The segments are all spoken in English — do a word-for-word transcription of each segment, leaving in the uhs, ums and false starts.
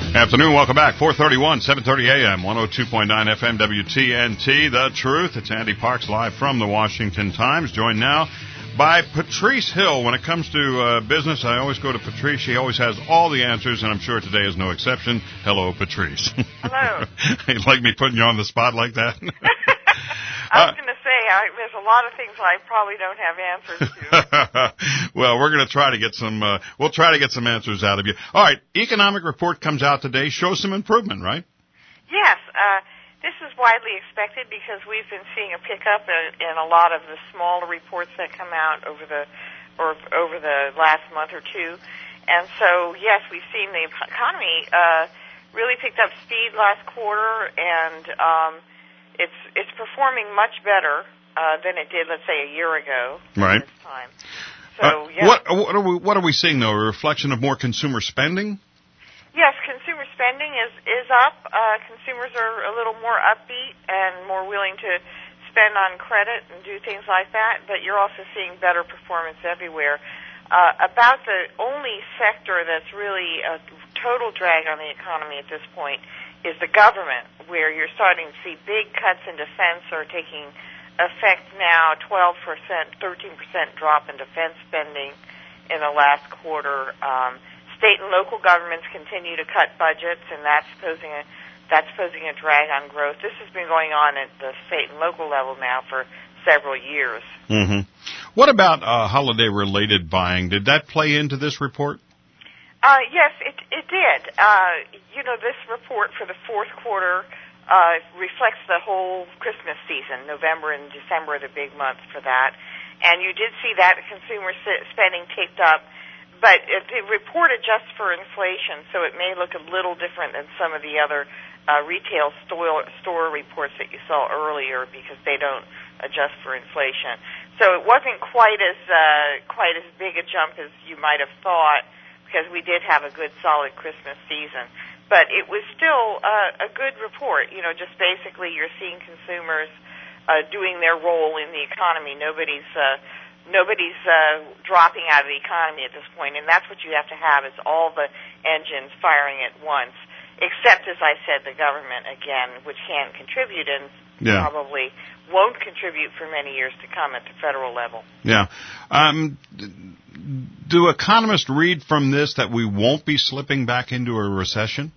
Afternoon, welcome back. four thirty-one, seven thirty a.m., one oh two point nine F M, W T N T, The Truth. It's Andy Parks live from the Washington Times, joined now by Patrice Hill. When it comes to uh, business, I always go to Patrice. She always has all the answers, and I'm sure today is no exception. Hello, Patrice. Hello. You like me putting you on the spot like that? I was going to say, I, there's a lot of things I probably don't have answers to. Well, we're going to try to get some, uh, we'll try to get some answers out of you. All right, economic report comes out today, shows some improvement, right? Yes, uh, this is widely expected because we've been seeing a pickup in, in a lot of the smaller reports that come out over the, or over the last month or two. And so, yes, we've seen the economy, uh, really picked up speed last quarter, and, um, It's it's performing much better uh, than it did, let's say, a year ago. Right. This time. So, uh, yeah. What what are we what are we seeing though? A reflection of more consumer spending? Yes, consumer spending is is up. Uh, consumers are a little more upbeat and more willing to spend on credit and do things like that. But you're also seeing better performance everywhere. Uh, about the only sector that's really a total drag on the economy at this point is the government, where you're starting to see big cuts in defense are taking effect now, twelve percent, thirteen percent drop in defense spending in the last quarter. Um, state and local governments continue to cut budgets, and that's posing a, that's posing a drag on growth. This has been going on at the state and local level now for several years. Mm-hmm. What about uh, holiday-related buying? Did that play into this report? Uh, yes, it, it did. Uh, you know, this report for the fourth quarter uh, reflects the whole Christmas season. November and December are the big months for that. And you did see that consumer spending ticked up. But it, the report adjusts for inflation, so it may look a little different than some of the other uh, retail store, store reports that you saw earlier because they don't adjust for inflation. So it wasn't quite as uh, quite as big a jump as you might have thought, because we did have a good, solid Christmas season. But it was still uh, a good report. You know, just basically you're seeing consumers uh, doing their role in the economy. Nobody's uh, nobody's uh, dropping out of the economy at this point, and that's what you have to have is all the engines firing at once, except, as I said, the government, again, which can't contribute and yeah. probably won't contribute for many years to come at the federal level. Yeah. Um, do economists read from this that we won't be slipping back into a recession?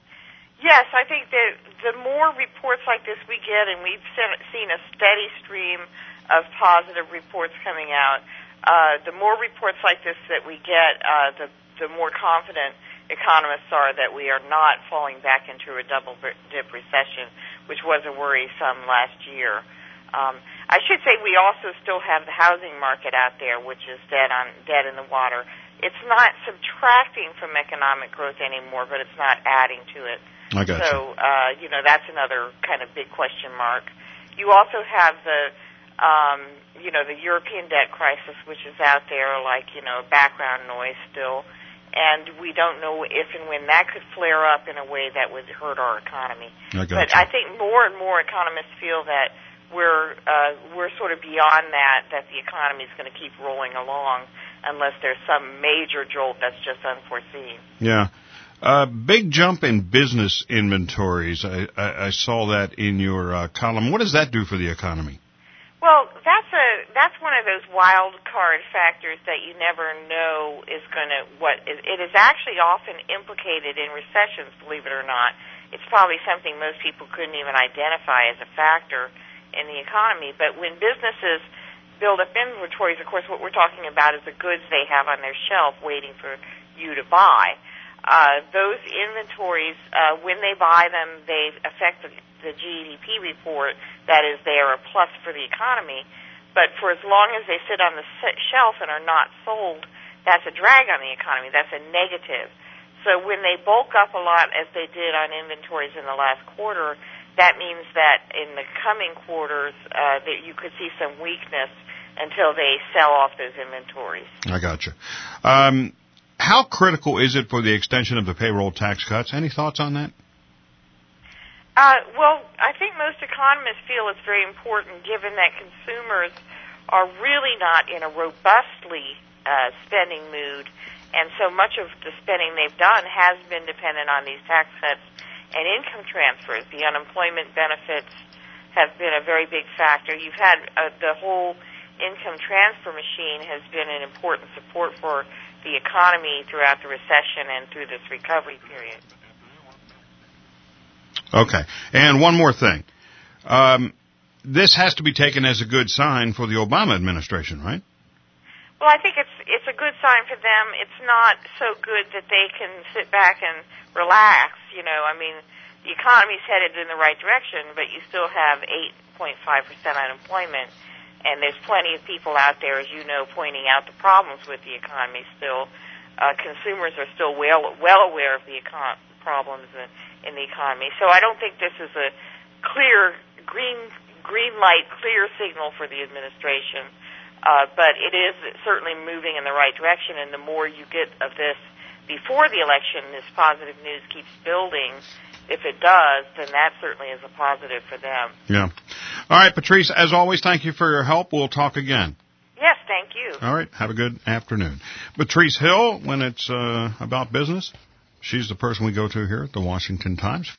Yes, I think that the more reports like this we get, and we've seen a steady stream of positive reports coming out, uh, the more reports like this that we get, uh, the, the more confident economists are that we are not falling back into a double-dip recession, which was a worrisome last year. Um, I should say we also still have the housing market out there, which is dead on dead in the water. It's not subtracting from economic growth anymore, but it's not adding to it. I got so, you. uh, you know, that's another kind of big question mark. You also have the, um, you know, the European debt crisis, which is out there like, you know, background noise still. And we don't know if and when that could flare up in a way that would hurt our economy. I got but you. I think more and more economists feel that we're uh, we're sort of beyond that, that the economy is going to keep rolling along unless there's some major jolt that's just unforeseen. Yeah. Uh, big jump in business inventories. I, I, I saw that in your uh, column. What does that do for the economy? Well, that's a that's one of those wild card factors that you never know is going to what is, it is actually often implicated in recessions. Believe it or not, it's probably something most people couldn't even identify as a factor in the economy. But when businesses build up inventories, of course, what we're talking about is the goods they have on their shelf waiting for you to buy. Uh, those inventories, uh, when they buy them, they affect the, the G D P report. That is, they are a plus for the economy. But for as long as they sit on the shelf and are not sold, that's a drag on the economy. That's a negative. So when they bulk up a lot, as they did on inventories in the last quarter, that means that in the coming quarters uh, that you could see some weakness until they sell off those inventories. I got you. Um, how critical is it for the extension of the payroll tax cuts? Any thoughts on that? Uh, well, I think most economists feel it's very important given that consumers are really not in a robustly uh, spending mood, And so much of the spending they've done has been dependent on these tax cuts and income transfers. The unemployment benefits have been a very big factor. You've had uh, the whole income transfer machine has been an important support for the economy throughout the recession and through this recovery period. Okay. And one more thing. Um, this has to be taken as a good sign for the Obama administration, right? Well, I think it's it's a good sign for them. It's not so good that they can sit back and relax. You know, I mean, the economy's headed in the right direction, but you still have eight point five percent unemployment, and there's plenty of people out there, as you know, pointing out the problems with the economy still. Uh, consumers are still well well aware of the econ- problems in, in the economy. So I don't think this is a clear green green light, clear signal for the administration. Uh, but it is certainly moving in the right direction, and the more you get of this before the election, this positive news keeps building. If it does, then that certainly is a positive for them. Yeah. All right, Patrice, as always, thank you for your help. We'll talk again. Yes, thank you. All right, have a good afternoon. Patrice Hill, when it's uh, about business, she's the person we go to here at the Washington Times.